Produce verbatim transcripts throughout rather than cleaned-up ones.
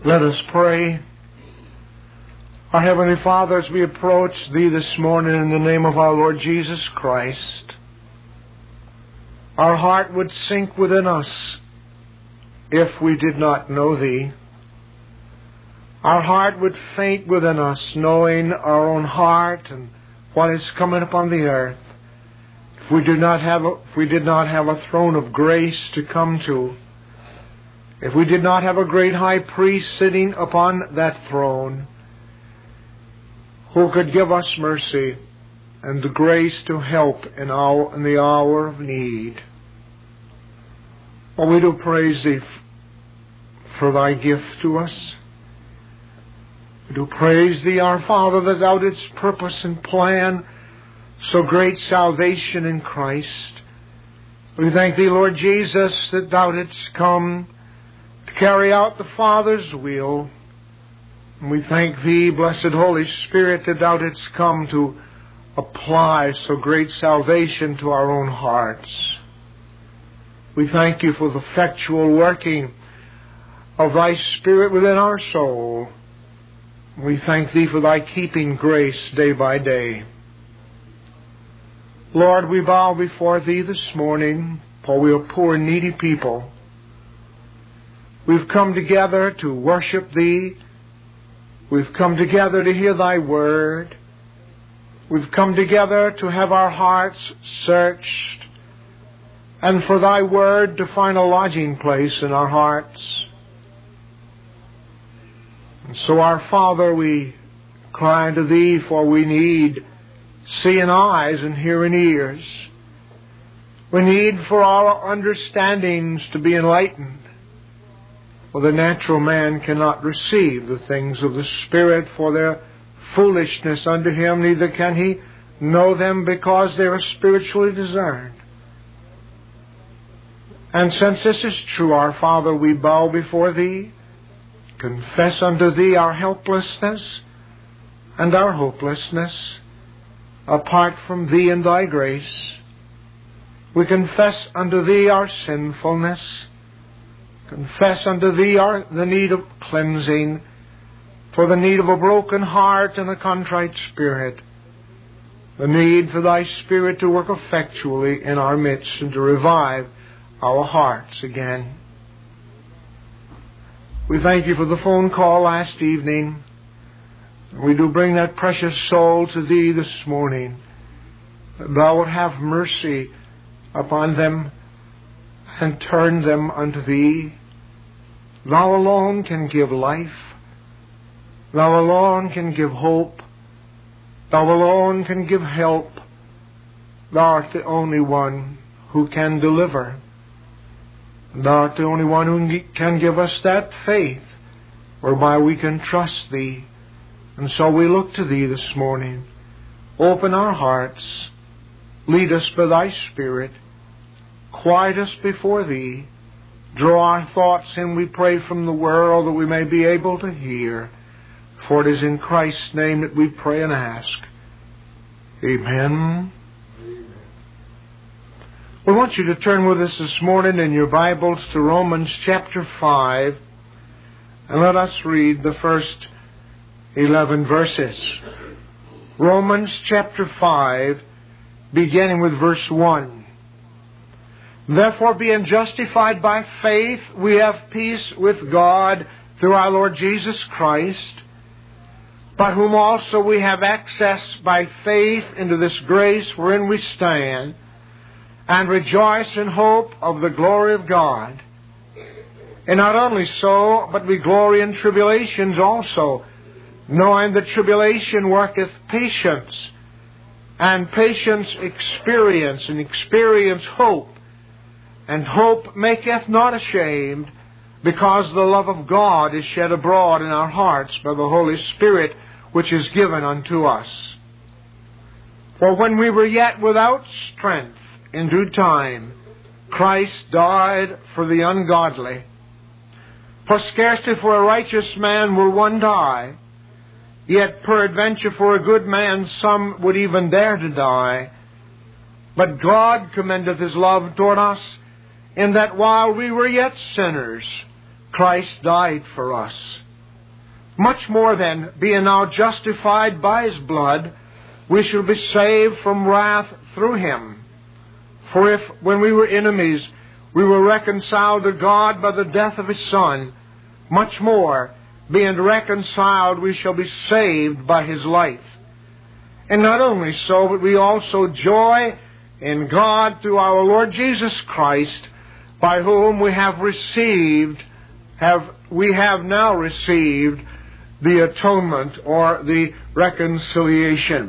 Let us pray. Our Heavenly Father, as we approach Thee this morning in the name of our Lord Jesus Christ, our heart would sink within us if we did not know Thee. Our heart would faint within us, knowing our own heart and what is coming upon the earth. If we did not have a, if we did not have a throne of grace to come to, if we did not have a great high priest sitting upon that throne, who could give us mercy and the grace to help in, our, in the hour of need. Oh, we do praise Thee for Thy gift to us. We do praise Thee, our Father, that Thou didst purpose and plan so great salvation in Christ. We thank Thee, Lord Jesus, that Thou didst come to carry out the Father's will. And we thank Thee, blessed Holy Spirit, that Thou didst come to apply so great salvation to our own hearts. We thank You for the effectual working of Thy Spirit within our soul. We thank Thee for Thy keeping grace day by day. Lord, we bow before Thee this morning, for we are poor and needy people. We've come together to worship Thee. We've come together to hear Thy word. We've come together to have our hearts searched and for Thy word to find a lodging place in our hearts. And so, our Father, we cry unto Thee, for we need seeing eyes and hearing ears. We need for our understandings to be enlightened. For the natural man cannot receive the things of the Spirit, for their foolishness unto him, neither can he know them, because they are spiritually discerned. And since this is true, our Father, we bow before Thee, confess unto Thee our helplessness and our hopelessness apart from Thee and Thy grace. We confess unto Thee our sinfulness, confess unto Thee our, the need of cleansing, for the need of a broken heart and a contrite spirit, the need for Thy Spirit to work effectually in our midst and to revive our hearts again. We thank You for the phone call last evening. We do bring that precious soul to Thee this morning, that Thou would have mercy upon them and turn them unto Thee. Thou alone can give life. Thou alone can give hope. Thou alone can give help. Thou art the only one who can deliver. Thou art the only one who can give us that faith whereby we can trust Thee. And so we look to Thee this morning. Open our hearts. Lead us by Thy Spirit. Quiet us before Thee. Draw our thoughts in, we pray, from the world, that we may be able to hear. For it is in Christ's name that we pray and ask. Amen. Amen. We want you to turn with us this morning in your Bibles to Romans chapter five, and let us read the first eleven verses. Romans chapter five, beginning with verse one. Therefore, being justified by faith, we have peace with God through our Lord Jesus Christ, by whom also we have access by faith into this grace wherein we stand, and rejoice in hope of the glory of God. And not only so, but we glory in tribulations also, knowing that tribulation worketh patience, and patience experience, and experience hope. And hope maketh not ashamed, because the love of God is shed abroad in our hearts by the Holy Spirit, which is given unto us. For when we were yet without strength, in due time, Christ died for the ungodly. For scarcely for a righteous man will one die, yet peradventure for a good man some would even dare to die. But God commendeth His love toward us, in that while we were yet sinners, Christ died for us. Much more then, being now justified by His blood, we shall be saved from wrath through Him. For if, when we were enemies, we were reconciled to God by the death of His Son, much more, being reconciled, we shall be saved by His life. And not only so, but we also joy in God through our Lord Jesus Christ, by whom we have received, have we have now received the atonement or the reconciliation.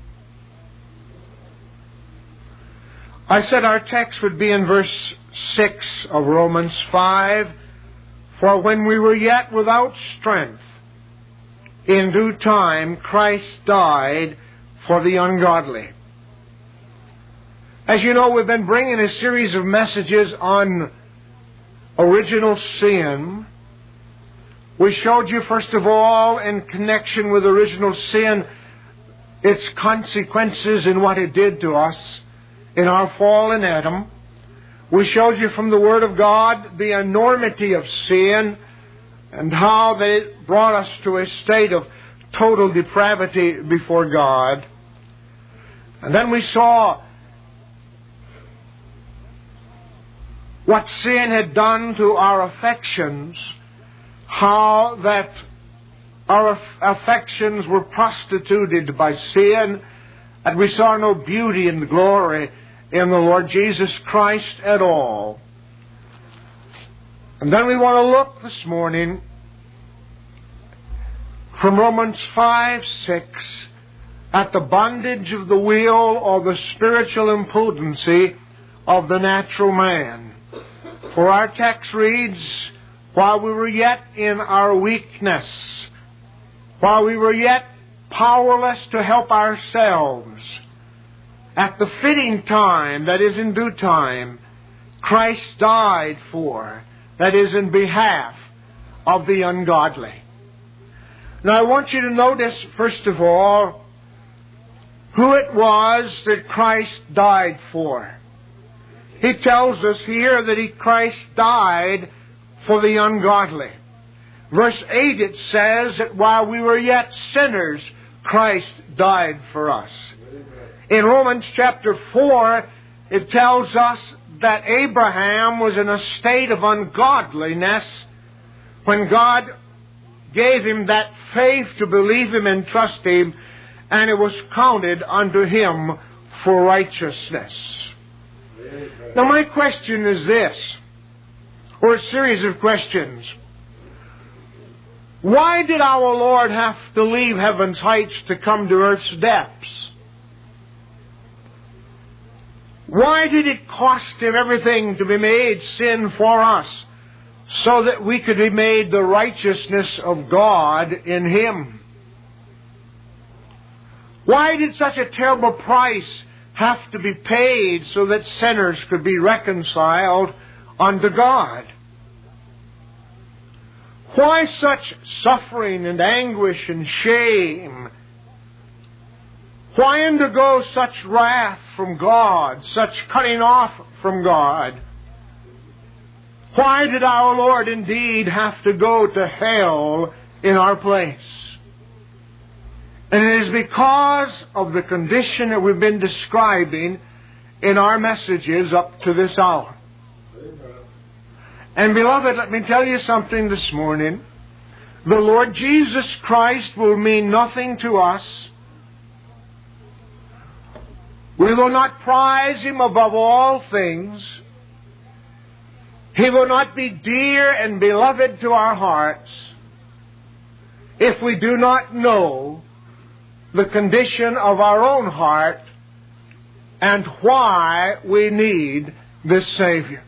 I said our text would be in verse six of Romans five. For when we were yet without strength, in due time Christ died for the ungodly. As you know, we've been bringing a series of messages on original sin. We showed you, first of all, in connection with original sin, its consequences and what it did to us in our fall in Adam. We showed you from the Word of God the enormity of sin and how that it brought us to a state of total depravity before God. And then we saw what sin had done to our affections, how that our affections were prostituted by sin, and we saw no beauty and glory in the Lord Jesus Christ at all. And then we want to look this morning from Romans five, six at the bondage of the will or the spiritual impotency of the natural man. For our text reads, while we were yet in our weakness, while we were yet powerless to help ourselves, at the fitting time, that is in due time, Christ died for, that is in behalf of the ungodly. Now I want you to notice, first of all, who it was that Christ died for. He tells us here that he, Christ died for the ungodly. Verse eight, it says that while we were yet sinners, Christ died for us. In Romans chapter four, it tells us that Abraham was in a state of ungodliness when God gave him that faith to believe Him and trust Him, and it was counted unto him for righteousness. Now my question is this, or a series of questions. Why did our Lord have to leave heaven's heights to come to earth's depths? Why did it cost Him everything to be made sin for us, so that we could be made the righteousness of God in Him? Why did such a terrible price have to be paid so that sinners could be reconciled unto God? Why such suffering and anguish and shame? Why undergo such wrath from God, such cutting off from God? Why did our Lord indeed have to go to hell in our place? And it is because of the condition that we've been describing in our messages up to this hour. And beloved, let me tell you something this morning. The Lord Jesus Christ will mean nothing to us. We will not prize Him above all things. He will not be dear and beloved to our hearts if we do not know the condition of our own heart and why we need this Savior.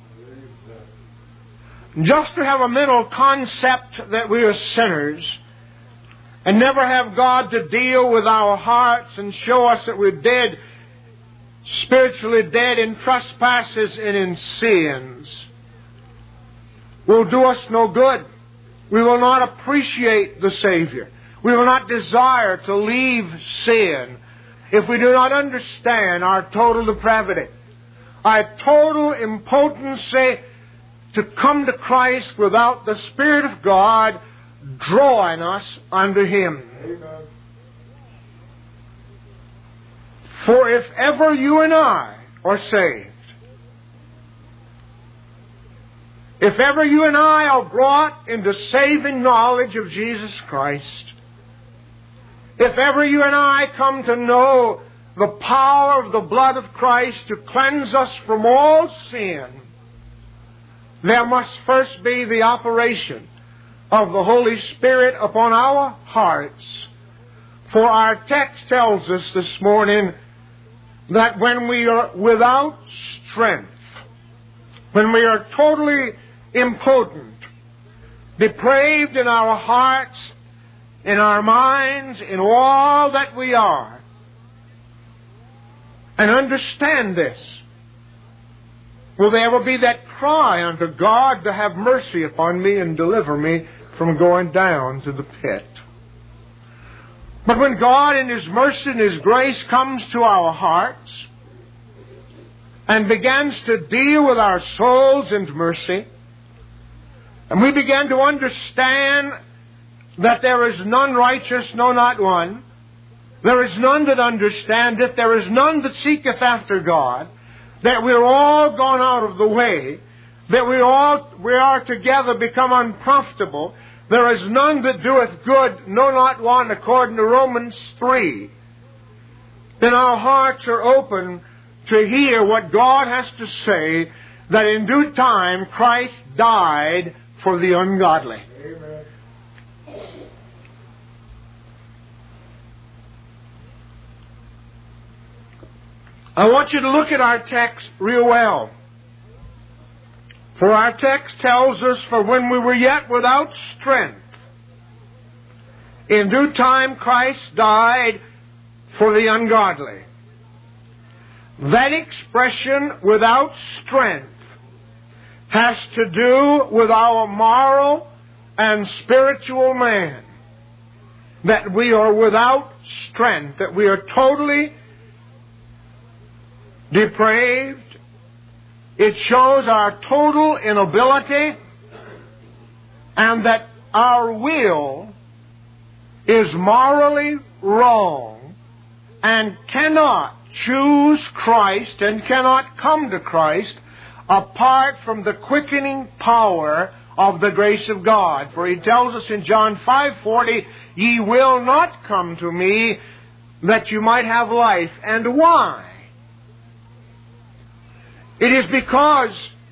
Just to have a mental concept that we are sinners and never have God to deal with our hearts and show us that we're dead, spiritually dead in trespasses and in sins, will do us no good. We will not appreciate the Savior. We will not desire to leave sin if we do not understand our total depravity, our total impotency to come to Christ without the Spirit of God drawing us unto Him. Amen. For if ever you and I are saved, if ever you and I are brought into saving knowledge of Jesus Christ, if ever you and I come to know the power of the blood of Christ to cleanse us from all sin, there must first be the operation of the Holy Spirit upon our hearts. For our text tells us this morning that when we are without strength, when we are totally impotent, depraved in our hearts, in our minds, in all that we are, and understand this, will there ever be that cry unto God to have mercy upon me and deliver me from going down to the pit? But when God in His mercy and His grace comes to our hearts and begins to deal with our souls in mercy, and we begin to understand that there is none righteous, no, not one, there is none that understandeth, there is none that seeketh after God, that we're all gone out of the way, that we all we are together become unprofitable, there is none that doeth good, no, not one, according to Romans three. Then our hearts are open to hear what God has to say, that in due time Christ died for the ungodly. Amen. I want you to look at our text real well. For our text tells us, for when we were yet without strength, in due time Christ died for the ungodly. That expression, without strength, has to do with our moral and spiritual man. That we are without strength, that we are totally depraved. It shows our total inability, and that our will is morally wrong and cannot choose Christ and cannot come to Christ apart from the quickening power of the grace of God. For He tells us in John five forty, ye will not come to me that you might have life. And why? It is because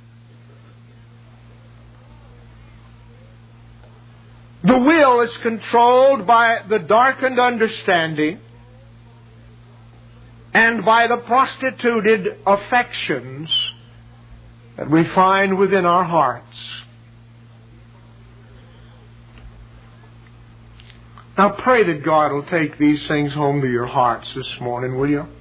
the will is controlled by the darkened understanding and by the prostituted affections that we find within our hearts. Now pray that God will take these things home to your hearts this morning, will you?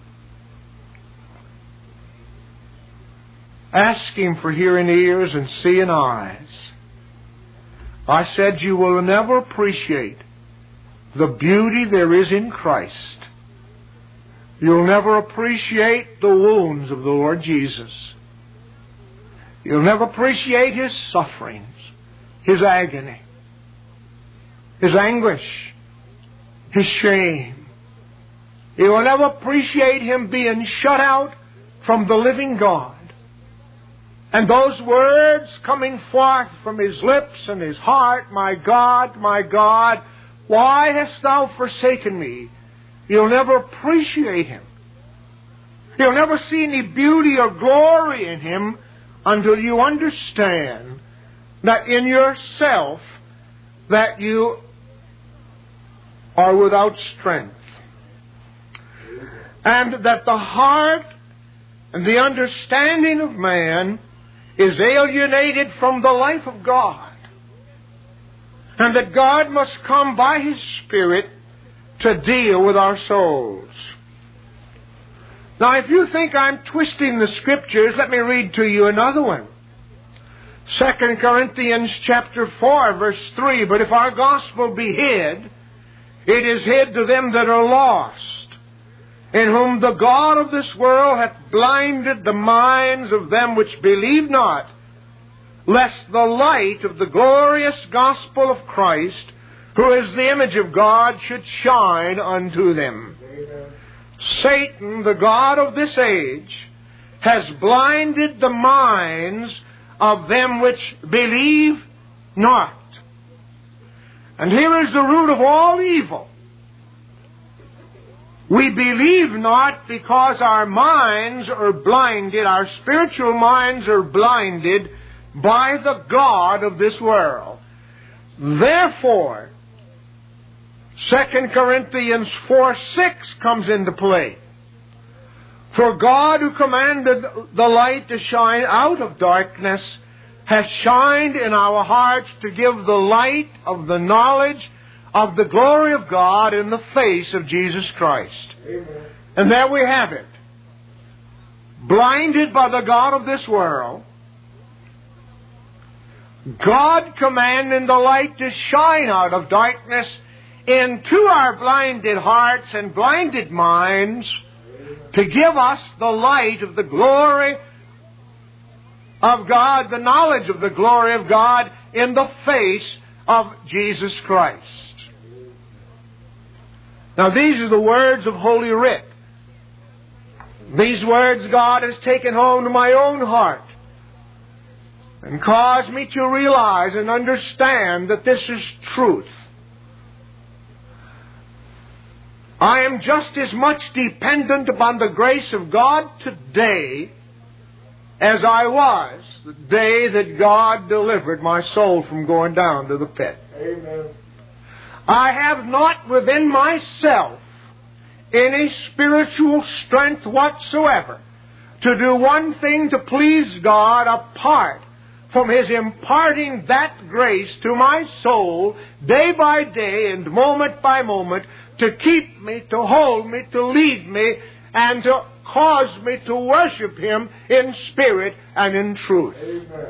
Ask Him for hearing ears and seeing eyes. I said you will never appreciate the beauty there is in Christ. You'll never appreciate the wounds of the Lord Jesus. You'll never appreciate His sufferings, His agony, His anguish, His shame. You will never appreciate Him being shut out from the living God. And those words coming forth from His lips and His heart, my God, my God, why hast Thou forsaken me? You'll never appreciate Him. You'll never see any beauty or glory in Him until you understand that in yourself that you are without strength. And that the heart and the understanding of man is alienated from the life of God. And that God must come by His Spirit to deal with our souls. Now, if you think I'm twisting the Scriptures, let me read to you another one. Second Corinthians chapter four, verse three. But if our gospel be hid, it is hid to them that are lost, in whom the God of this world hath blinded the minds of them which believe not, lest the light of the glorious gospel of Christ, who is the image of God, should shine unto them. Amen. Satan, the god of this age, has blinded the minds of them which believe not. And here is the root of all evil. We believe not because our minds are blinded, our spiritual minds are blinded by the god of this world. Therefore, Second Corinthians four six comes into play. For God, who commanded the light to shine out of darkness, has shined in our hearts to give the light of the knowledge of the glory of God in the face of Jesus Christ. Amen. And there we have it. Blinded by the god of this world, God commanding the light to shine out of darkness into our blinded hearts and blinded minds, to give us the light of the glory of God, the knowledge of the glory of God in the face of Jesus Christ. Now, these are the words of Holy Writ. These words God has taken home to my own heart and caused me to realize and understand that this is truth. I am just as much dependent upon the grace of God today as I was the day that God delivered my soul from going down to the pit. Amen. I have not within myself any spiritual strength whatsoever to do one thing to please God apart from His imparting that grace to my soul day by day and moment by moment to keep me, to hold me, to lead me, and to cause me to worship Him in spirit and in truth. Amen.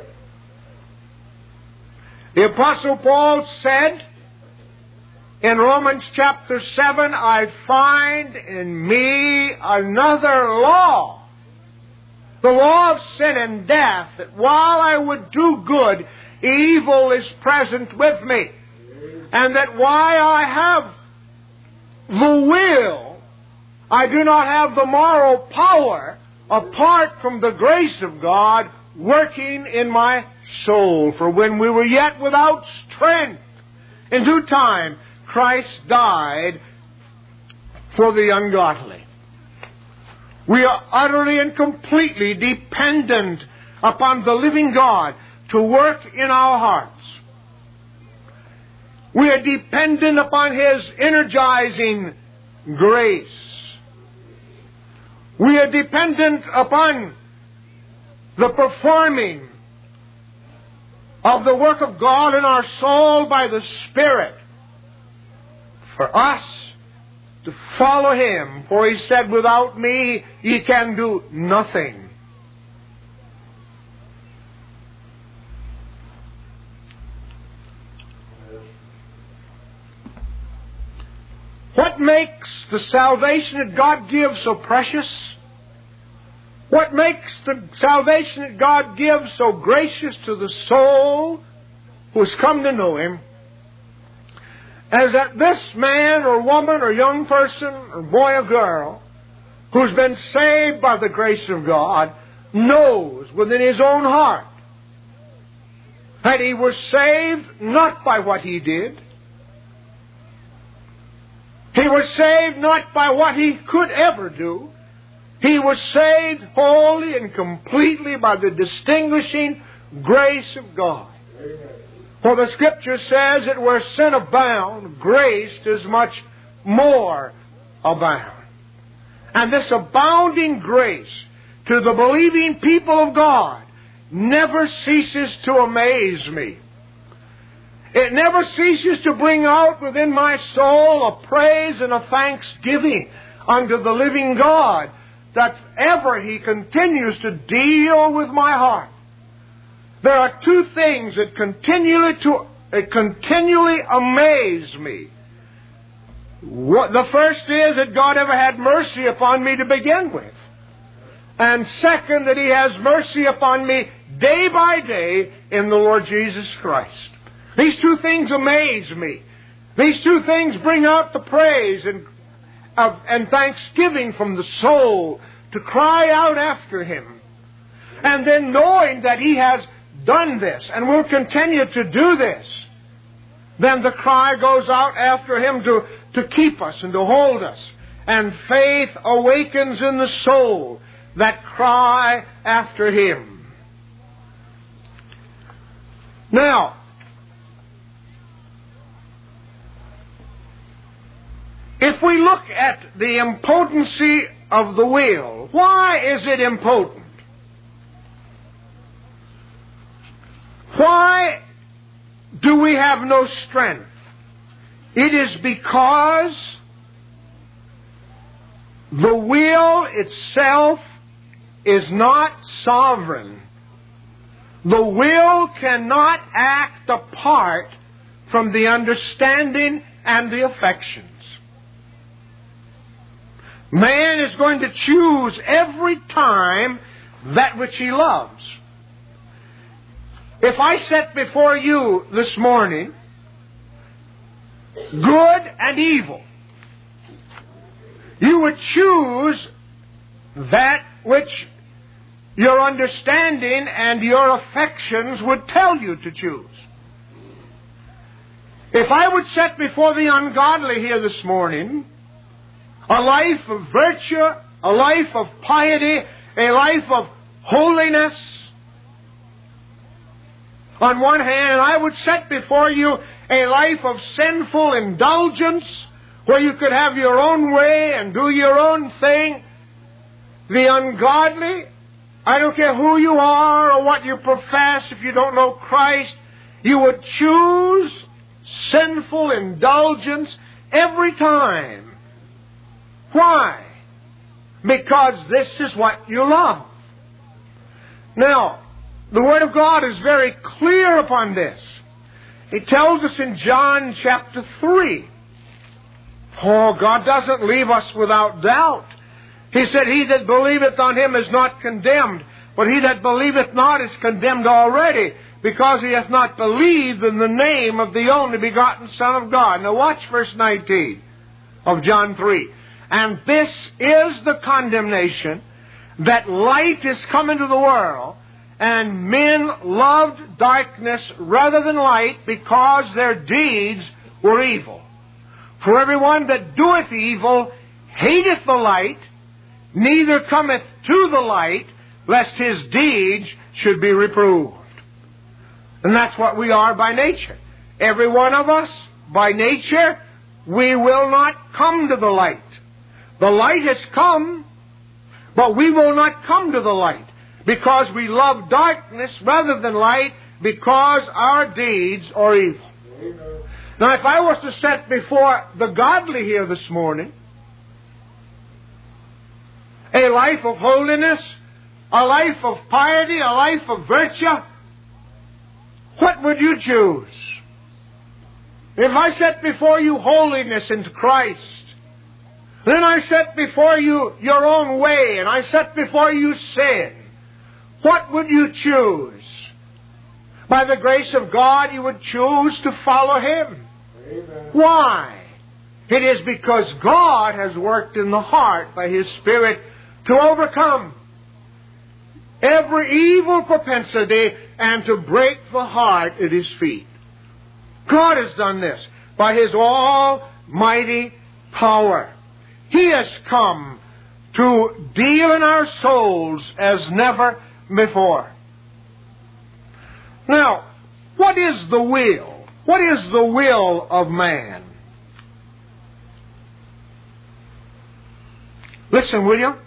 The Apostle Paul said in Romans chapter seven, I find in me another law, the law of sin and death, that while I would do good, evil is present with me. And that while I have the will, I do not have the moral power apart from the grace of God working in my soul. For when we were yet without strength, in due time Christ died for the ungodly. We are utterly and completely dependent upon the living God to work in our hearts. We are dependent upon His energizing grace. We are dependent upon the performing of the work of God in our soul by the Spirit for us to follow Him. For He said, without me ye can do nothing. What makes the salvation that God gives so precious? What makes the salvation that God gives so gracious to the soul who has come to know Him? Is that this man or woman or young person or boy or girl who's been saved by the grace of God knows within his own heart that he was saved not by what he did. He was saved not by what he could ever do. He was saved wholly and completely by the distinguishing grace of God. Amen. For the Scripture says that where sin abound, grace does much more abound. And this abounding grace to the believing people of God never ceases to amaze me. It never ceases to bring out within my soul a praise and a thanksgiving unto the living God, that ever He continues to deal with my heart. There are two things that continually to that continually amaze me. What, the first is that God ever had mercy upon me to begin with. And second, that He has mercy upon me day by day in the Lord Jesus Christ. These two things amaze me. These two things bring out the praise and, of, and thanksgiving from the soul to cry out after Him. And then knowing that He has done this and will continue to do this, then the cry goes out after Him to, to keep us and to hold us. And faith awakens in the soul that cry after Him. Now, if we look at the impotency of the will, why is it impotent? Why do we have no strength? It is because the will itself is not sovereign. The will cannot act apart from the understanding and the affections. Man is going to choose every time that which he loves. If I set before you this morning good and evil, you would choose that which your understanding and your affections would tell you to choose. If I would set before the ungodly here this morning a life of virtue, a life of piety, a life of holiness, on one hand, I would set before you a life of sinful indulgence, where you could have your own way and do your own thing. The ungodly, I don't care who you are or what you profess, if you don't know Christ, you would choose sinful indulgence every time. Why? Because this is what you love. Now, the Word of God is very clear upon this. It tells us in John chapter three. Oh, God doesn't leave us without doubt. He said, He that believeth on Him is not condemned, but he that believeth not is condemned already, because he hath not believed in the name of the only begotten Son of God. Now watch verse nineteen of John three. And this is the condemnation, that light is come into the world, and men loved darkness rather than light, because their deeds were evil. For everyone that doeth evil hateth the light, neither cometh to the light, lest his deeds should be reproved. And that's what we are by nature. Every one of us, by nature, we will not come to the light. The light has come, but we will not come to the light, because we love darkness rather than light, because our deeds are evil. Amen. Now, if I was to set before the godly here this morning a life of holiness, a life of piety, a life of virtue, what would you choose? If I set before you holiness in Christ, then I set before you your own way, and I set before you sin, what would you choose? By the grace of God, you would choose to follow Him. Amen. Why? It is because God has worked in the heart by His Spirit to overcome every evil propensity and to break the heart at His feet. God has done this by His almighty power. He has come to deal in our souls as never before. Now, what is the will? What is the will of man? Listen, will you?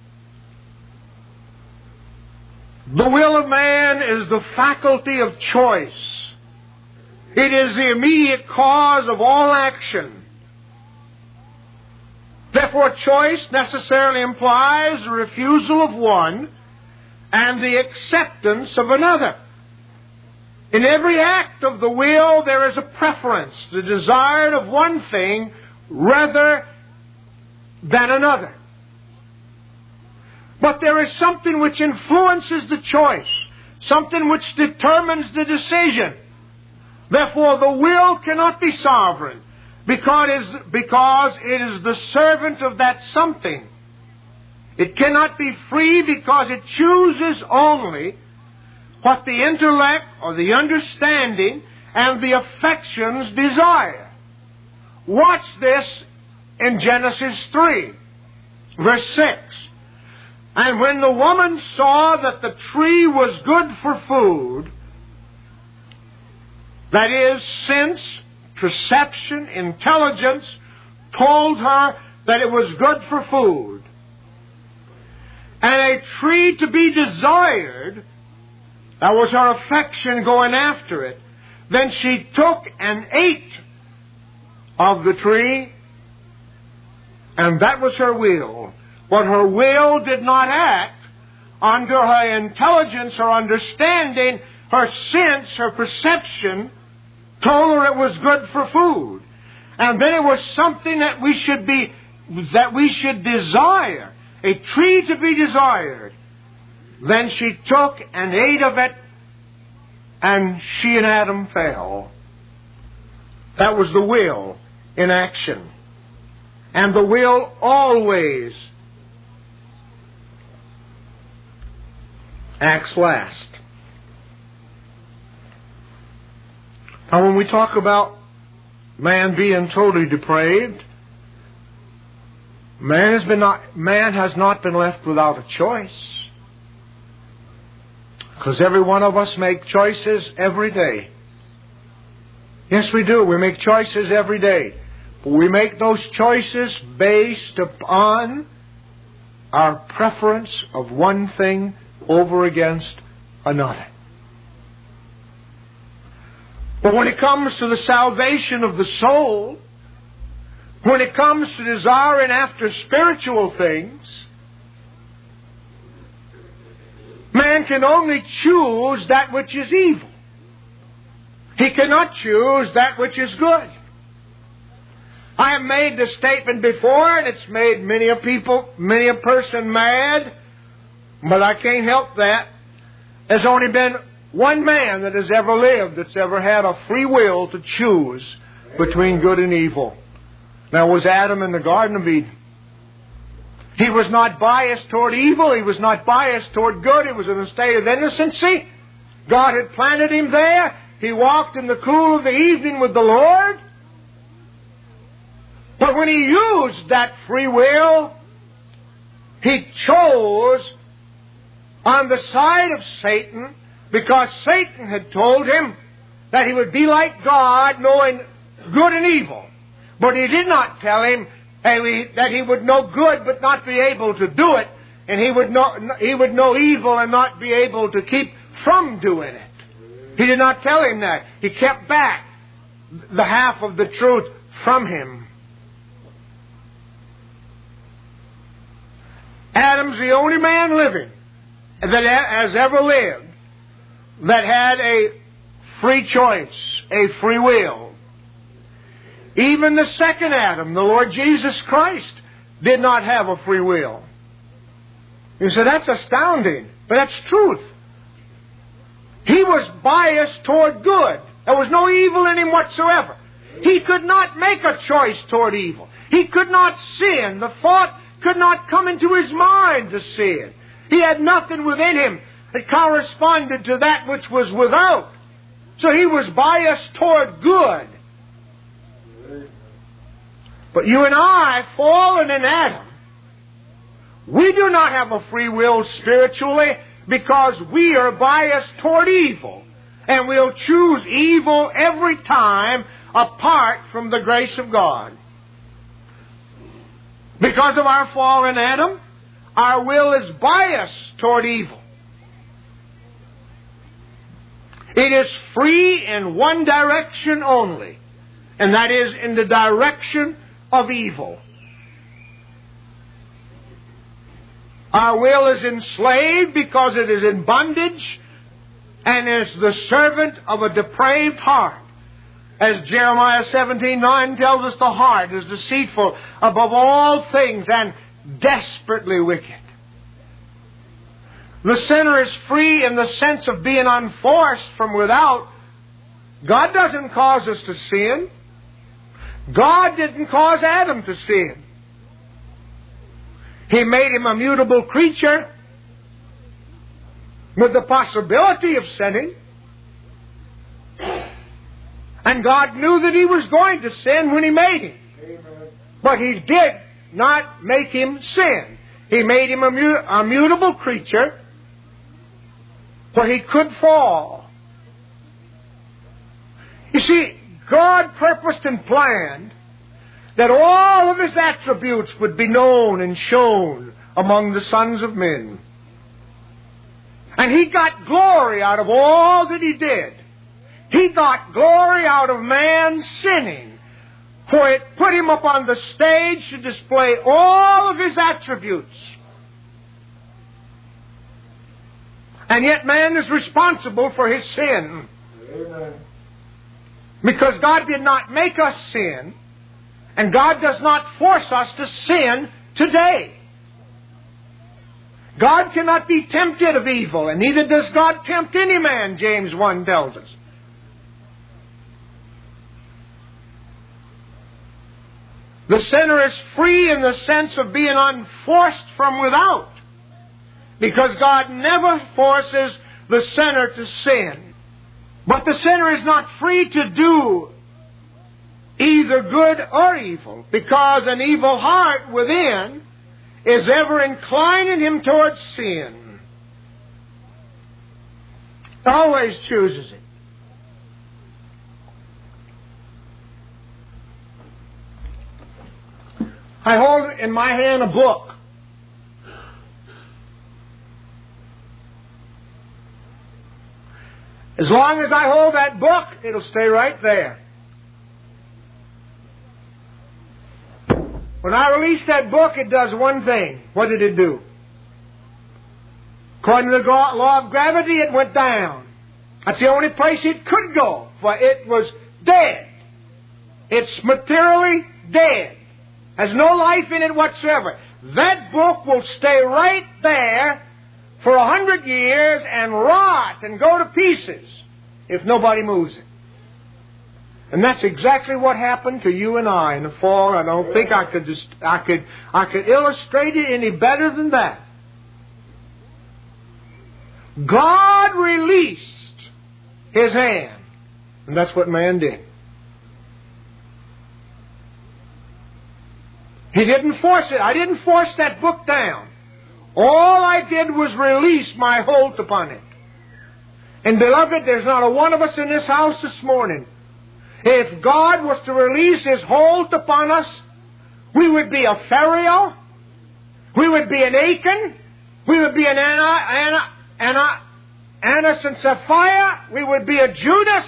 The will of man is the faculty of choice. It is the immediate cause of all action. Therefore, choice necessarily implies the refusal of one and the acceptance of another. In every act of the will, there is a preference, the desire of one thing rather than another. But there is something which influences the choice, something which determines the decision. Therefore, the will cannot be sovereign. because it is, because it is the servant of that something. It cannot be free because it chooses only what the intellect or the understanding and the affections desire. Watch this in Genesis three, verse six. And when the woman saw that the tree was good for food, that is, sense, perception, intelligence, told her that it was good for food, and a tree to be desired, that was her affection going after it, then she took and ate of the tree, and that was her will. But her will did not act under her intelligence or understanding. Her sense, her perception, told her it was good for food. And then it was something that we should be, that we should desire. A tree to be desired. Then she took and ate of it, and she and Adam fell. That was the will in action. And the will always acts last. Now, when we talk about man being totally depraved, man has been not, man has not been left without a choice. Because every one of us make choices every day. Yes, we do. We make choices every day. But we make those choices based upon our preference of one thing over against another. But when it comes to the salvation of the soul, when it comes to desiring after spiritual things, man can only choose that which is evil. He cannot choose that which is good. I have made this statement before, and it's made many a people, many a person mad, but I can't help that. There's only been one man that has ever lived that's ever had a free will to choose between good and evil. That was Adam in the Garden of Eden. He was not biased toward evil. He was not biased toward good. He was in a state of innocency. God had planted him there. He walked in the cool of the evening with the Lord. But when he used that free will, he chose on the side of Satan, because Satan had told him that he would be like God, knowing good and evil. But he did not tell him that he would know good but not be able to do it, and he would know, he would know evil and not be able to keep from doing it. He did not tell him that. He kept back the half of the truth from him. Adam's the only man living that has ever lived that had a free choice, a free will. Even the second Adam, the Lord Jesus Christ, did not have a free will. You say, that's astounding, but that's truth. He was biased toward good. There was no evil in him whatsoever. He could not make a choice toward evil. He could not sin. The thought could not come into his mind to sin. He had nothing within him that corresponded to that which was without. So he was biased toward good. But you and I, fallen in Adam, we do not have a free will spiritually because we are biased toward evil. And we'll choose evil every time apart from the grace of God. Because of our fall in Adam, our will is biased toward evil. It is free in one direction only, and that is in the direction of evil. Our will is enslaved because it is in bondage and is the servant of a depraved heart. As Jeremiah seventeen nine tells us, the heart is deceitful above all things and desperately wicked. The sinner is free in the sense of being unforced from without. God doesn't cause us to sin. God didn't cause Adam to sin. He made him a mutable creature with the possibility of sinning. And God knew that he was going to sin when he made him. Amen. But he did not make him sin. He made him a, mut- a mutable creature where he could fall. You see, God purposed and planned that all of his attributes would be known and shown among the sons of men. And he got glory out of all that he did. He got glory out of man sinning, for it put him up on the stage to display all of his attributes. And yet man is responsible for his sin. Amen. Because God did not make us sin, and God does not force us to sin today. God cannot be tempted of evil, and neither does God tempt any man, James one tells us. The sinner is free in the sense of being unforced from without, because God never forces the sinner to sin. But the sinner is not free to do either good or evil, because an evil heart within is ever inclining him towards sin. Always chooses it. I hold in my hand a book. As long as I hold that book, it'll stay right there. When I release that book, it does one thing. What did it do? According to the law of gravity, it went down. That's the only place it could go, for it was dead. It's materially dead. Has no life in it whatsoever. That book will stay right there for a hundred years and rot and go to pieces if nobody moves it. And that's exactly what happened to you and I in the fall. I don't think I could just I could I could illustrate it any better than that. God released His hand, and that's what man did. He didn't force it. I didn't force that book down. All I did was release my hold upon it. And beloved, there's not a one of us in this house this morning. If God was to release His hold upon us, we would be a Pharaoh, we would be an Achan, we would be an Anna, Anna, Anna, Annas and Sapphira, we would be a Judas,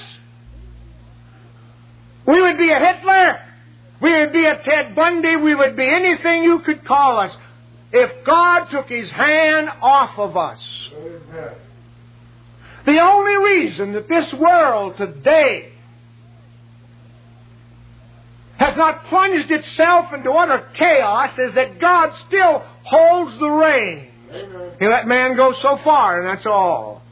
we would be a Hitler, we would be a Ted Bundy, we would be anything you could call us, if God took His hand off of us. Amen. The only reason that this world today has not plunged itself into utter chaos is that God still holds the reins. Amen. He let man go so far, and that's all.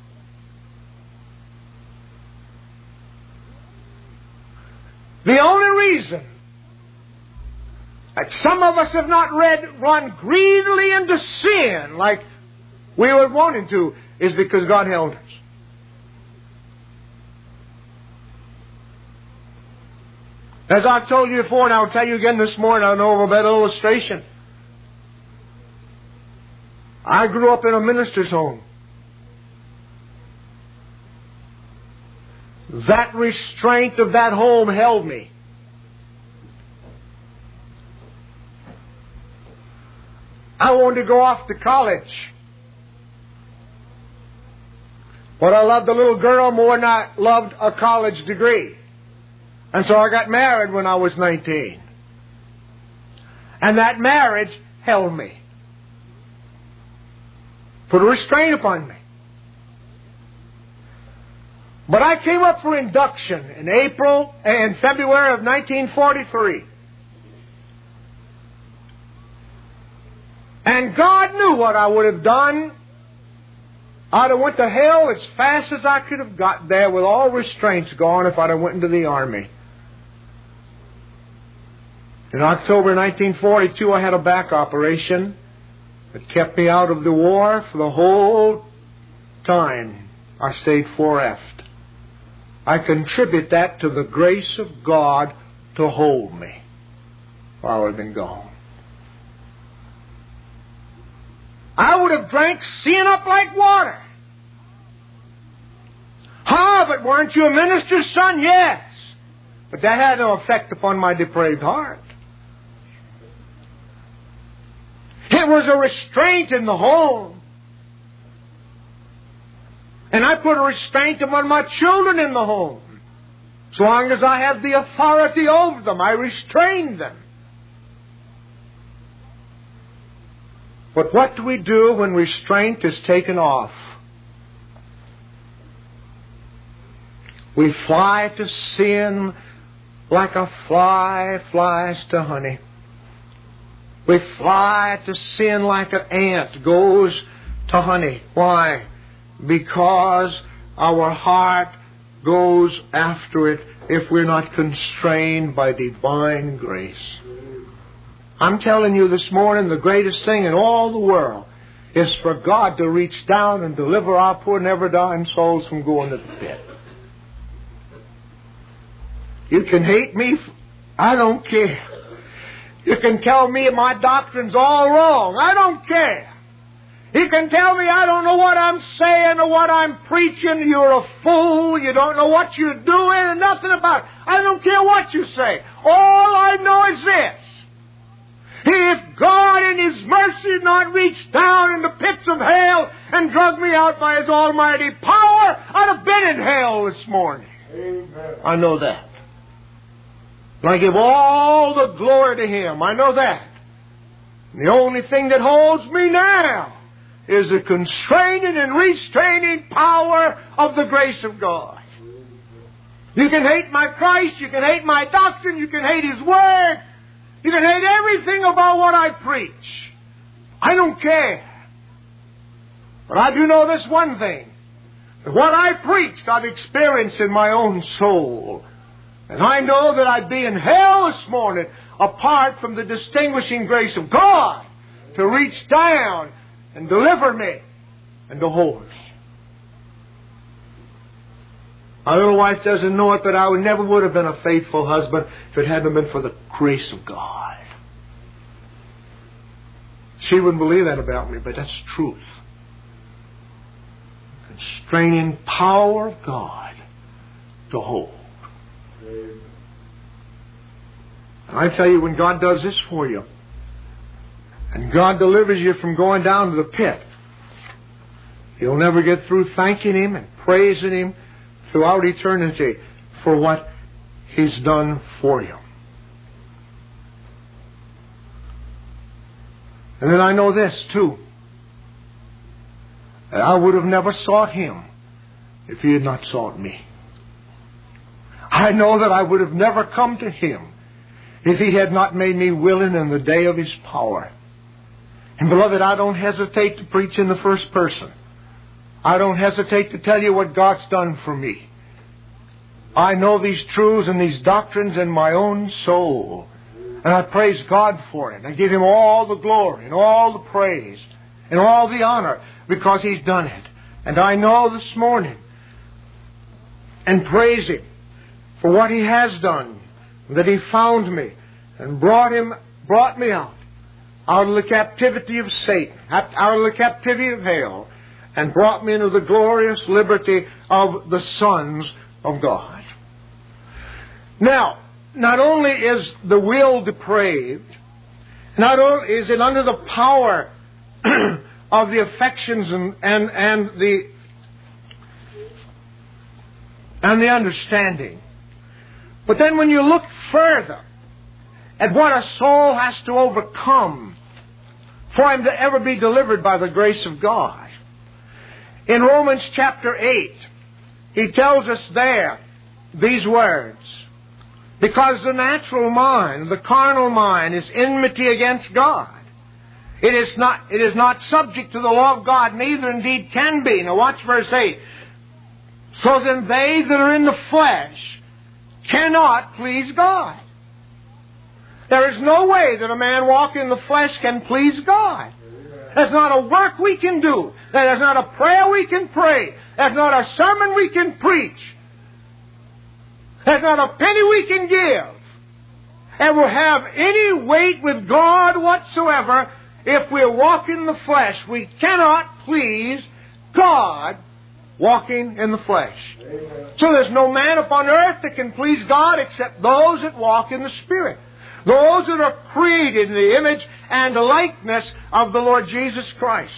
The only reason that some of us have not read, run greedily into sin like we were wanting to is because God held us. As I've told you before, and I'll tell you again this morning, I know of a better illustration. I grew up in a minister's home. That restraint of that home held me. I wanted to go off to college. But I loved a little girl more than I loved a college degree. And so I got married when I was nineteen. And that marriage held me. Put a restraint upon me. But I came up for induction in April and February of nineteen forty-three. And God knew what I would have done. I'd have went to hell as fast as I could have got there with all restraints gone if I'd have went into the army. In October nineteen forty-two, I had a back operation that kept me out of the war for the whole time I stayed four F'd. I contribute that to the grace of God to hold me while I've been gone. I would have drank sin up like water. Ah, but weren't you a minister's son? Yes. But that had no effect upon my depraved heart. It was a restraint in the home. And I put a restraint upon my children in the home. So long as I have the authority over them, I restrain them. But what do we do when restraint is taken off? We fly to sin like a fly flies to honey. We fly to sin like an ant goes to honey. Why? Because our heart goes after it if we're not constrained by divine grace. I'm telling you this morning, the greatest thing in all the world is for God to reach down and deliver our poor never-dying souls from going to the pit. You can hate me. I don't care. You can tell me my doctrine's all wrong. I don't care. You can tell me I don't know what I'm saying or what I'm preaching. You're a fool. You don't know what you're doing and nothing about it. I don't care what you say. All I know is this. If God in His mercy had not reached down in the pits of hell and drug me out by His almighty power, I'd have been in hell this morning. Amen. I know that. And I give all the glory to Him. I know that. And the only thing that holds me now is the constraining and restraining power of the grace of God. You can hate my Christ, you can hate my doctrine, you can hate His Word, you can hate everything about what I preach. I don't care. But I do know this one thing. That what I preached I've experienced in my own soul. And I know that I'd be in hell this morning apart from the distinguishing grace of God to reach down and deliver me and to hold me. My little wife doesn't know it, but I would never would have been a faithful husband if it hadn't been for the grace of God. She wouldn't believe that about me, but that's truth. Constraining power of God to hold. And I tell you, when God does this for you, and God delivers you from going down to the pit, you'll never get through thanking Him and praising Him throughout eternity for what He's done for you. And then I know this too, that I would have never sought Him if He had not sought me. I know that I would have never come to Him if He had not made me willing in the day of His power. And beloved, I don't hesitate to preach in the first person. I don't hesitate to tell you what God's done for me. I know these truths and these doctrines in my own soul. And I praise God for it. I give Him all the glory and all the praise and all the honor because He's done it. And I know this morning and praise Him for what He has done, that He found me and brought him, brought me out, out of the captivity of Satan, out of the captivity of hell, and brought me into the glorious liberty of the sons of God. Now, not only is the will depraved, not only is it under the power of the affections and, and, and the and the understanding, but then when you look further at what a soul has to overcome for him to ever be delivered by the grace of God, in Romans chapter eight, he tells us there these words: because the natural mind, the carnal mind, is enmity against God. It is not, it is not subject to the law of God, neither indeed can be. Now watch verse eight. So then they that are in the flesh cannot please God. There is no way that a man walking in the flesh can please God. There's not a work we can do. There's not a prayer we can pray. There's not a sermon we can preach. There's not a penny we can give. And will have any weight with God whatsoever if we walk in the flesh. We cannot please God walking in the flesh. Amen. So there's no man upon earth that can please God except those that walk in the Spirit. Those that are created in the image and the likeness of the Lord Jesus Christ.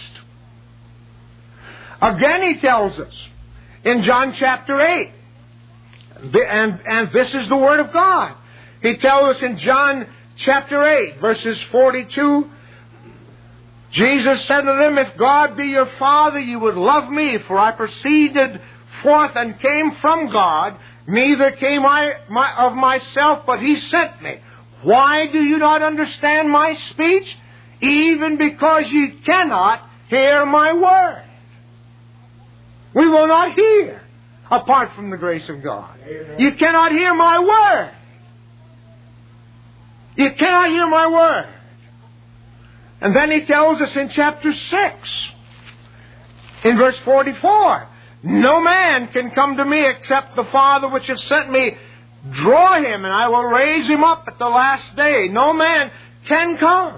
Again He tells us in John chapter eight, and, and this is the Word of God. He tells us in John chapter eight, verses forty-two, Jesus said to them, "If God be your Father, you would love me, for I proceeded forth and came from God. Neither came I my, of myself, but He sent me. Why do you not understand my speech? Even because you cannot hear my word." We will not hear apart from the grace of God. Amen. You cannot hear my word. You cannot hear my word. And then He tells us in chapter six, in verse forty-four, "No man can come to me except the Father which has sent me draw him, and I will raise him up at the last day." No man can come.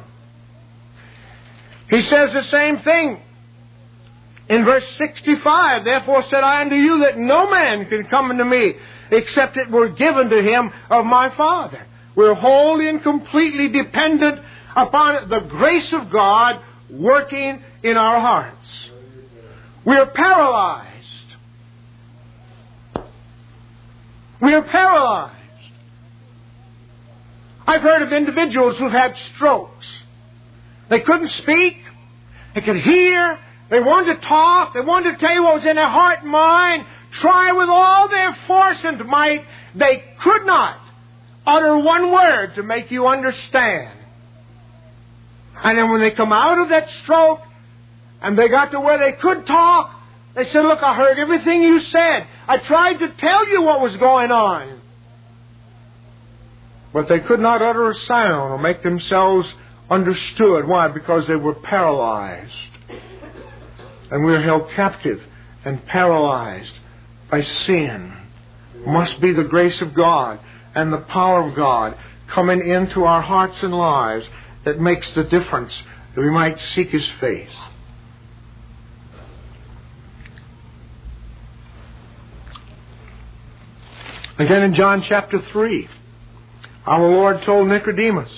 He says the same thing in verse sixty-five. "Therefore said I unto you that no man can come unto me except it were given to him of my Father." We're wholly and completely dependent upon the grace of God working in our hearts. We are paralyzed. We are paralyzed. I've heard of individuals who've had strokes. They couldn't speak. They could hear. They wanted to talk. They wanted to tell you what was in their heart and mind. Try with all their force and might. They could not utter one word to make you understand. And then when they come out of that stroke and they got to where they could talk, they said, "Look, I heard everything you said. I tried to tell you what was going on." But they could not utter a sound or make themselves understood. Why? Because they were paralyzed. And we are held captive and paralyzed by sin. It must be the grace of God and the power of God coming into our hearts and lives that makes the difference, that we might seek His face. Again in John chapter three, our Lord told Nicodemus,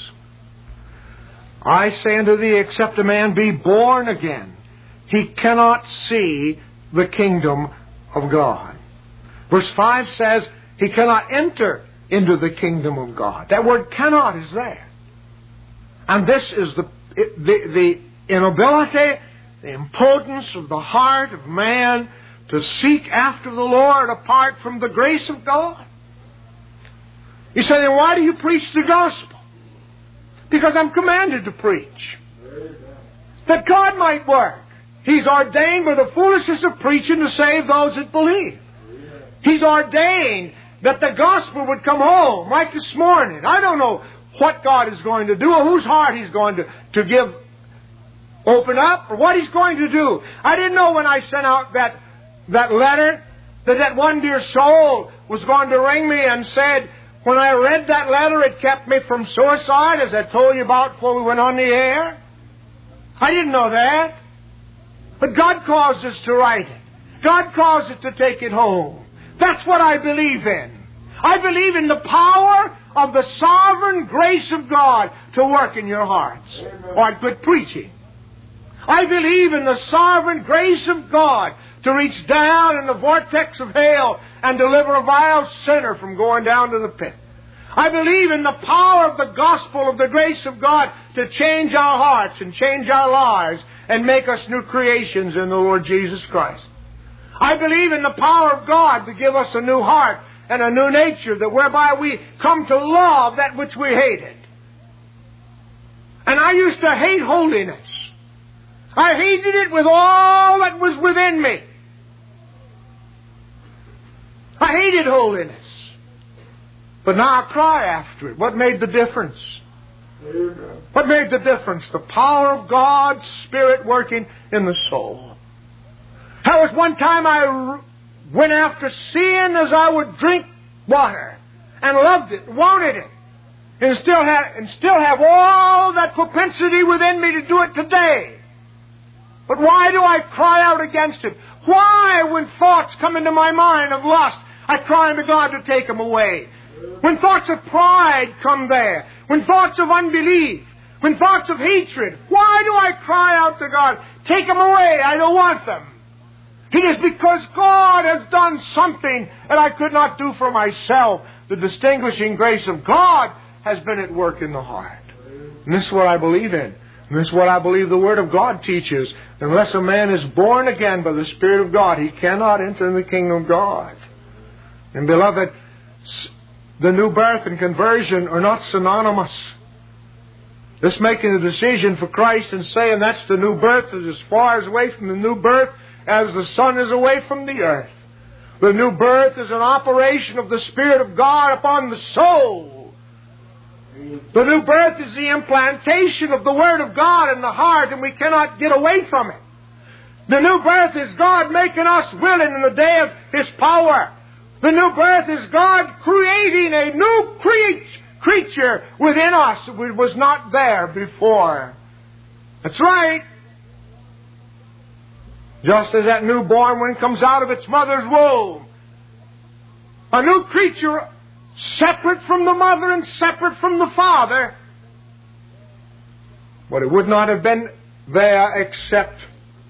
"I say unto thee, except a man be born again, he cannot see the kingdom of God." Verse five says, he cannot enter into the kingdom of God. That word "cannot" is there. And this is the, the, the inability, the impotence of the heart of man to seek after the Lord apart from the grace of God. You say, "Then why do you preach the gospel?" Because I'm commanded to preach. That God might work. He's ordained by the foolishness of preaching to save those that believe. He's ordained that the gospel would come home, like this morning. I don't know what God is going to do or whose heart He's going to, to give, open up, or what He's going to do. I didn't know when I sent out that, that letter that that one dear soul was going to ring me and said, when I read that letter, it kept me from suicide, as I told you about before we went on the air. I didn't know that. But God caused us to write it. God caused us to take it home. That's what I believe in. I believe in the power of the sovereign grace of God to work in your hearts. Amen. Or I'd quit preaching. I believe in the sovereign grace of God to reach down in the vortex of hell and deliver a vile sinner from going down to the pit. I believe in the power of the gospel of the grace of God to change our hearts and change our lives and make us new creations in the Lord Jesus Christ. I believe in the power of God to give us a new heart and a new nature, that whereby we come to love that which we hated. And I used to hate holiness. I hated it with all that was within me. I hated holiness. But now I cry after it. What made the difference? Amen. What made the difference? The power of God's Spirit working in the soul. There was one time I went after sin as I would drink water, and loved it, wanted it, and still have, and still have all that propensity within me to do it today. But why do I cry out against it? Why, when thoughts come into my mind of lust, I cry unto God to take them away? When thoughts of pride come there, when thoughts of unbelief, when thoughts of hatred, why do I cry out to God, take them away, I don't want them? It is because God has done something that I could not do for myself. The distinguishing grace of God has been at work in the heart. And this is what I believe in. And this is what I believe the Word of God teaches. Unless a man is born again by the Spirit of God, he cannot enter in the kingdom of God. And beloved, the new birth and conversion are not synonymous. This making a decision for Christ and saying that's the new birth is as far away from the new birth as the sun is away from the earth. The new birth is an operation of the Spirit of God upon the soul. The new birth is the implantation of the Word of God in the heart, and we cannot get away from it. The new birth is God making us willing in the day of His power. The new birth is God creating a new cre- creature within us that was not there before. That's right. Just as that newborn, when it comes out of its mother's womb, a new creature separate from the mother and separate from the father, but it would not have been there except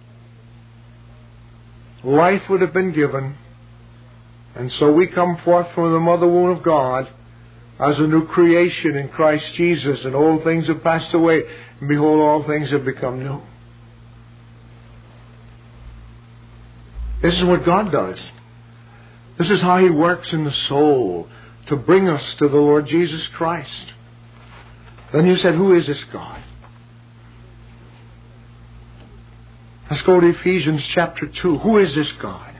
life would have been given. And so we come forth from the mother womb of God as a new creation in Christ Jesus, and old things have passed away, and behold, all things have become new. This is what God does. This is how He works in the soul to bring us to the Lord Jesus Christ. Then you said, who is this God? Let's go to Ephesians chapter two. Who is this God?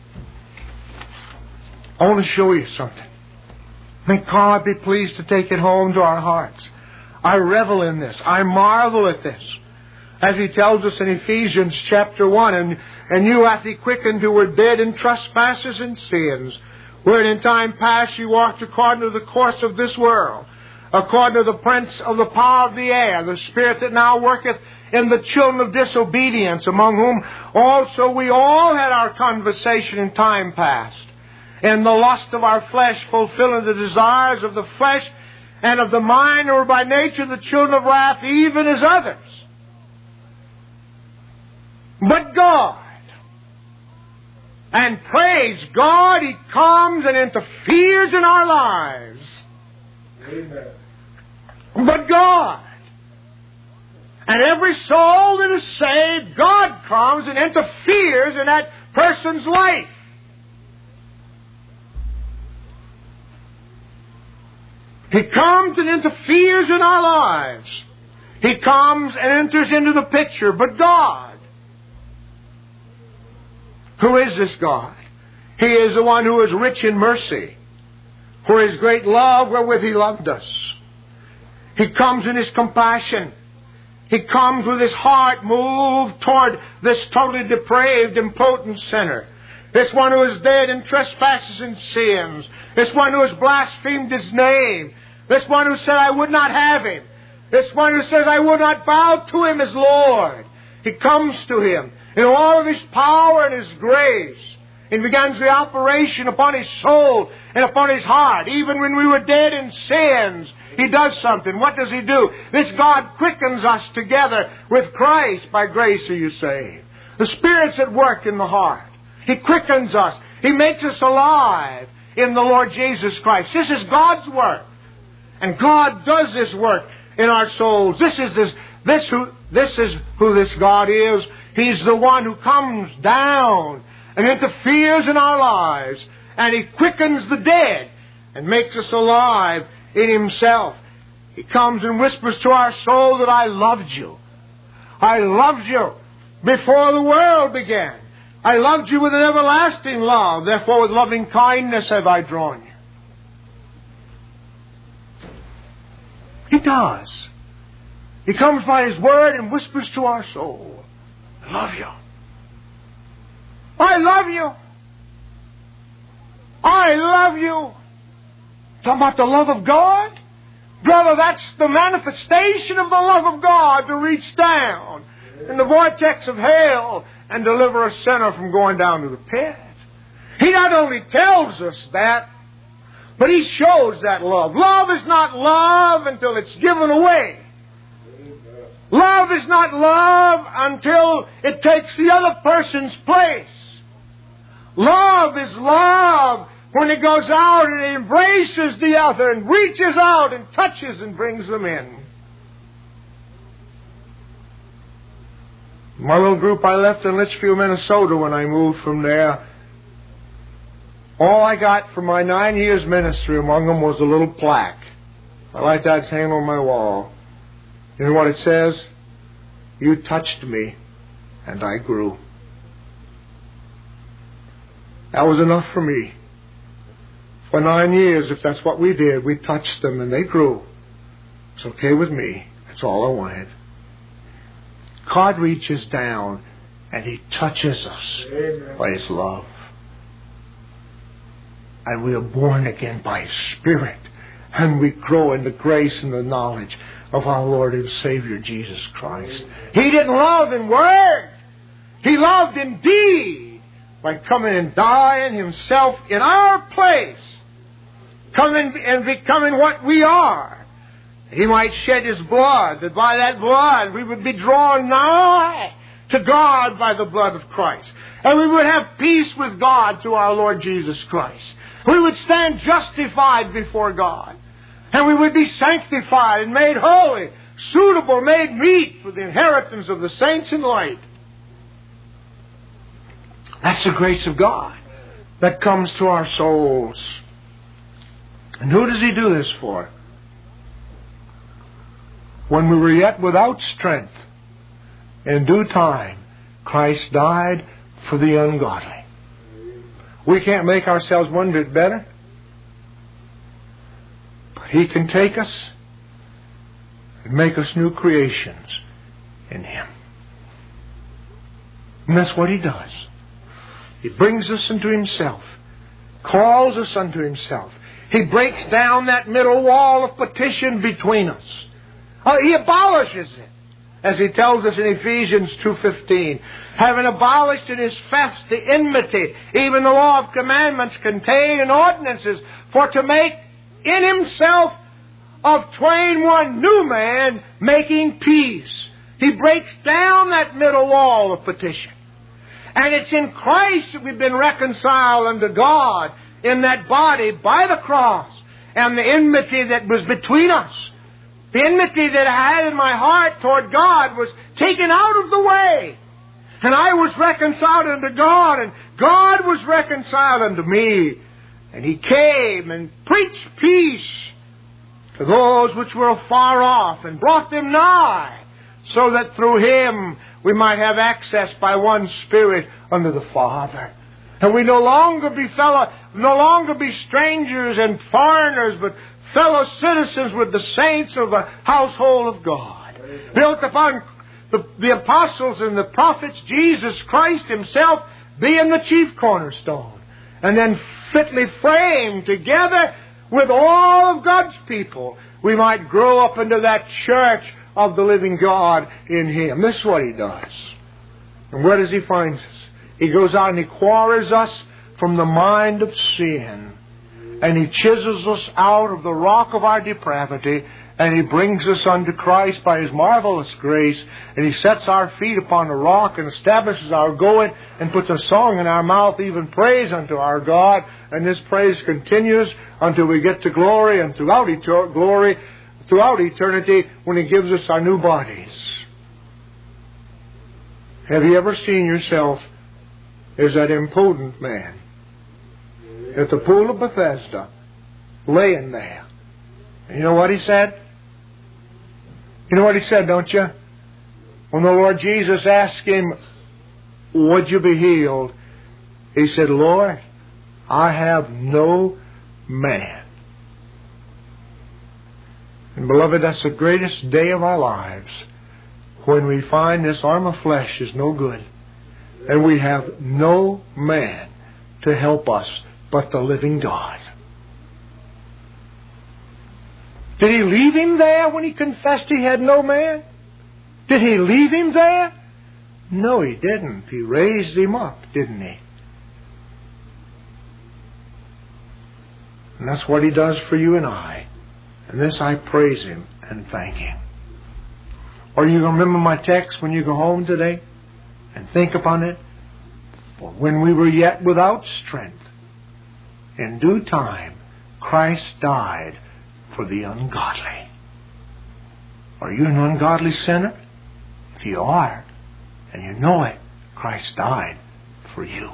I want to show you something. May God be pleased to take it home to our hearts. I revel in this. I marvel at this. As He tells us in Ephesians chapter one, and, and you hath He quickened who were dead in trespasses and sins, wherein in time past you walked according to the course of this world, according to the prince of the power of the air, the spirit that now worketh in the children of disobedience, among whom also we all had our conversation in time past, in the lust of our flesh, fulfilling the desires of the flesh and of the mind, or by nature the children of wrath, even as others. But God, and praise God, He comes and interferes in our lives. Amen. But God, and every soul that is saved, God comes and interferes in that person's life. He comes and interferes in our lives. He comes and enters into the picture. But God, who is this God? He is the one who is rich in mercy, for His great love wherewith He loved us. He comes in His compassion. He comes with His heart moved toward this totally depraved, impotent sinner. This one who is dead in trespasses and sins. This one who has blasphemed His name. This one who said, I would not have Him. This one who says, I would not bow to Him as Lord. He comes to Him in all of His power and His grace, and begins the operation upon his soul and upon his heart. Even when we were dead in sins, He does something. What does He do? This God quickens us together with Christ. By grace are you saved. The Spirit's at work in the heart. He quickens us. He makes us alive in the Lord Jesus Christ. This is God's work. And God does this work in our souls. This is this, this who this is who this God is. He's the one who comes down and interferes in our lives, and He quickens the dead and makes us alive in Himself. He comes and whispers to our soul that I loved you. I loved you before the world began. I loved you with an everlasting love. Therefore with loving kindness have I drawn you. He does. He comes by His Word and whispers to our soul, I love you. I love you. I love you. Talking about the love of God? Brother, that's the manifestation of the love of God to reach down in the vortex of hell and deliver a sinner from going down to the pit. He not only tells us that, but He shows that love. Love is not love until it's given away. Love is not love until it takes the other person's place. Love is love when it goes out and it embraces the other and reaches out and touches and brings them in. My little group I left in Litchfield, Minnesota when I moved from there, all I got for my nine years ministry among them was a little plaque. I like that hanging on my wall. You know what it says? You touched me and I grew. That was enough for me. For nine years, if that's what we did, we touched them and they grew. It's okay with me. That's all I wanted. God reaches down and He touches us Amen. By His love. And we are born again by His Spirit. And we grow in the grace and the knowledge of our Lord and Savior Jesus Christ. He didn't love in word. He loved in deed by coming and dying Himself in our place. Coming and becoming what we are. He might shed His blood, that by that blood we would be drawn nigh to God by the blood of Christ. And we would have peace with God through our Lord Jesus Christ. We would stand justified before God. And we would be sanctified and made holy, suitable, made meet for the inheritance of the saints in light. That's the grace of God that comes to our souls. And who does He do this for? When we were yet without strength, in due time, Christ died for the ungodly. We can't make ourselves one bit better. But He can take us and make us new creations in Him. And that's what He does. He brings us into Himself, calls us unto Himself. He breaks down that middle wall of partition between us. Uh, he abolishes it, as He tells us in Ephesians two fifteen. Having abolished in His flesh the enmity, even the law of commandments contained in ordinances, for to make in Himself of twain one new man, making peace. He breaks down that middle wall of partition. And it's in Christ that we've been reconciled unto God in that body by the cross. And the enmity that was between us, the enmity that I had in my heart toward God, was taken out of the way. And I was reconciled unto God, and God was reconciled unto me. And He came and preached peace to those which were far off, and brought them nigh, so that through Him we might have access by one Spirit unto the Father. And we no longer be fellow, no longer be strangers and foreigners, but fellow citizens with the saints of the household of God, built upon the, the apostles and the prophets, Jesus Christ Himself being the chief cornerstone, and then fitly framed together with all of God's people, we might grow up into that church of the living God in Him. This is what He does. And where does He find us? He goes out and He quarries us from the mind of sin. And He chisels us out of the rock of our depravity, and He brings us unto Christ by His marvelous grace, and He sets our feet upon the rock and establishes our going and puts a song in our mouth, even praise unto our God. And this praise continues until we get to glory, and throughout eternity, glory, throughout eternity, when He gives us our new bodies. Have you ever seen yourself as that impotent man at the pool of Bethesda, laying there? And you know what he said? You know what he said, don't you? When the Lord Jesus asked him, would you be healed? He said, Lord, I have no man. And beloved, that's the greatest day of our lives, when we find this arm of flesh is no good, and we have no man to help us but the living God. Did He leave him there when he confessed he had no man? Did He leave him there? No, He didn't. He raised him up, didn't He? And that's what He does for you and I. And this I praise Him and thank Him. Are you going to remember my text when you go home today? And think upon it. For when we were yet without strength, in due time Christ died for the ungodly. Are you an ungodly sinner? If you are, and you know it, Christ died for you.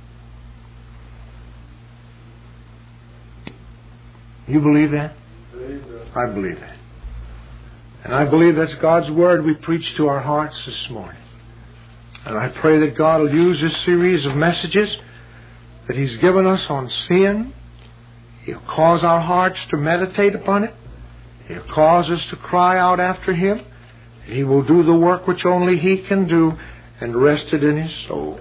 You believe that? I believe that. And I believe that's God's Word we preach to our hearts this morning. And I pray that God will use this series of messages that He's given us on sin. He'll cause our hearts to meditate upon it. He'll cause us to cry out after Him. And He will do the work which only He can do, and rest it in His soul.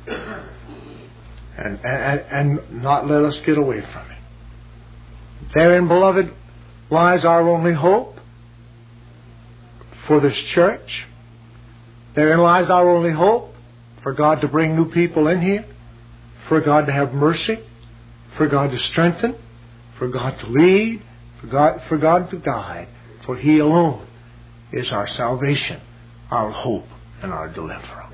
And, and, and not let us get away from it. Therein, beloved, lies our only hope for this church. Therein lies our only hope for God to bring new people in here, for God to have mercy, for God to strengthen, for God to lead, for God, for God to guide. For He alone is our salvation, our hope, and our deliverer.